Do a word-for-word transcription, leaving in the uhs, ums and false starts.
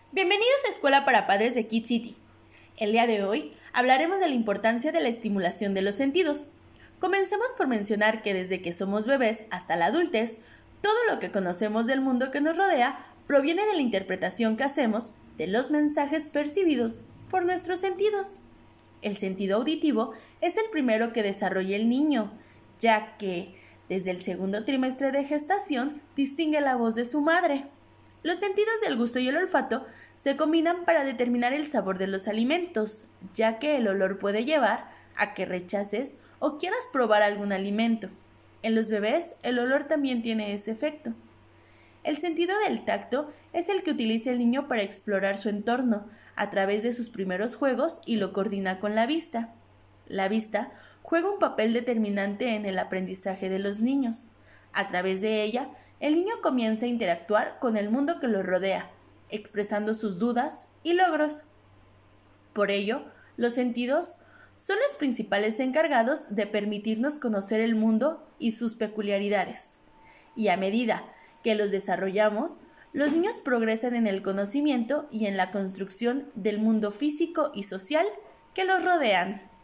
Bienvenidos a Escuela para Padres de Kid City. El día de hoy hablaremos de la importancia de la estimulación de los sentidos. Comencemos por mencionar que desde que somos bebés hasta la adultez, todo lo que conocemos del mundo que nos rodea proviene de la interpretación que hacemos de los mensajes percibidos por nuestros sentidos. El sentido auditivo es el primero que desarrolla el niño, ya que desde el segundo trimestre de gestación distingue la voz de su madre. Los sentidos del gusto y el olfato se combinan para determinar el sabor de los alimentos, ya que el olor puede llevar a que rechaces o quieras probar algún alimento. En los bebés, el olor también tiene ese efecto. El sentido del tacto es el que utiliza el niño para explorar su entorno a través de sus primeros juegos y lo coordina con la vista. La vista juega un papel determinante en el aprendizaje de los niños. A través de ella, el niño comienza a interactuar con el mundo que lo rodea, expresando sus dudas y logros. Por ello, los sentidos son los principales encargados de permitirnos conocer el mundo y sus peculiaridades. Y a medida que los desarrollamos, los niños progresan en el conocimiento y en la construcción del mundo físico y social que los rodean.